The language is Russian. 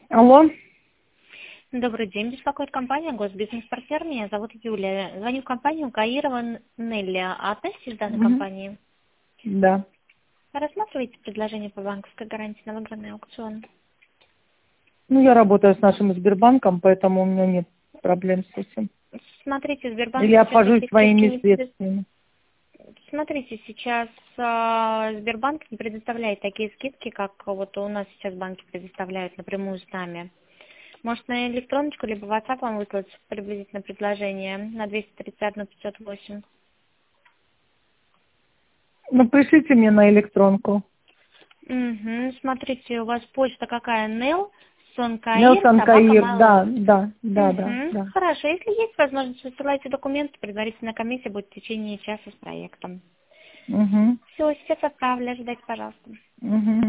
Алло. Добрый день, беспокоит компания «Госбизнес-партнер». Меня зовут Юлия. Звоню в компанию Каирова Нелли. А относитесь к данной Мгм. компании? Да. Рассматриваете предложение по банковской гарантии на выгодный аукцион? Ну, я работаю с нашим Сбербанком, поэтому у меня нет проблем с этим. Смотрите, Или Сбербанк я сейчас обхожусь такие скидки своими не предоставляет. средствами. Смотрите, сейчас Сбербанк не предоставляет такие скидки, как вот у нас сейчас банки предоставляют напрямую с нами. Может, на электроночку либо в WhatsApp вам выслать приблизительно предложение на 231 508. Ну, пришлите мне на электронку. Угу. Смотрите, у вас почта какая? Нел, Сонкаир, Нелсон собака Каир, Mail.ru. да, да, да, да, Угу. да. Хорошо, если есть возможность, высылайте документы, предварительная комиссия будет в течение часа с проектом. Угу. Все, сейчас отправлю, ждать, пожалуйста. Угу.